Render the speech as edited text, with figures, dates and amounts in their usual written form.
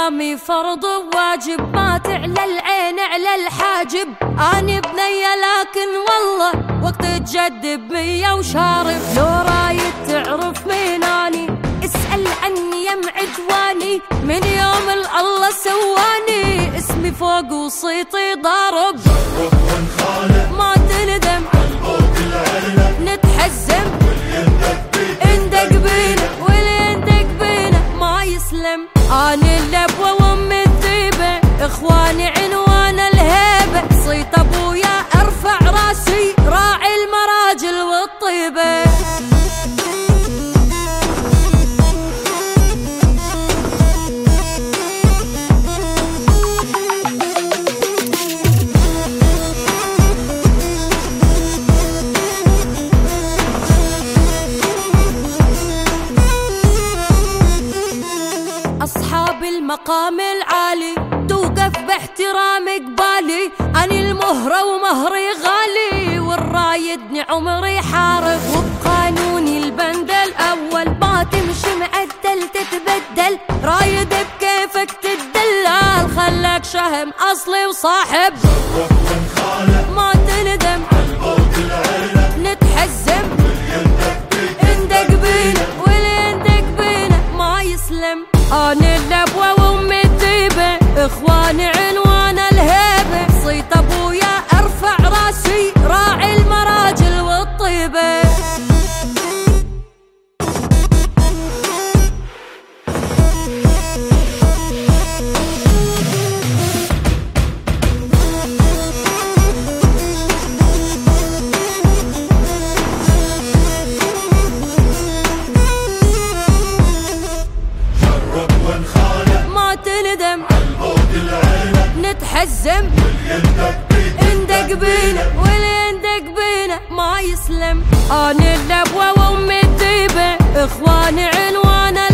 صيامي فرض وواجب، ما تعلى العين على الحاجب. أنا بنية لكن والله وقت تجدب مية وشارب. لو رايد تعرف مين أني اسأل عني يم عدواني، من يوم الله سواني اسمي فوق وصيتي ضارب. جرب ونخالف ما تندم عالقوت العيلة، نتحزم اندق بينا واللي يندق بينا ما يسلم. أنا اللبوة وأمي الذيبة، إخواني عنوان الهيبة. صيت أبويا أرفع راسي راعي المراجل والطيبة. أصحاب المقام العالي توقف باحترام قبالي. أني المهرة ومهري غالي، والرايدني عمري حارب. وبقانوني البند الأول ما تمشي معدل تتبدل. رايد بكيفك تدلل، خلاك شهم أصلي وصاحب. جرب ونخالف ما تندم عالقوت العيلة، نتحزم اندق بينا واللي يندق بينا ما يسلم. أنا اللبوة وأمي الذيبة، إخواني عنوان الهيبة. صيت أبويا أرفع راسي راعي المراجل والطيبة. جرب ونخالف ما تندم عالقوت العيلة، نتحزم اندق بينا واللي يندق بينا ما يسلم. أنا اللبوة وأمي الذيبة، إخواني عنوان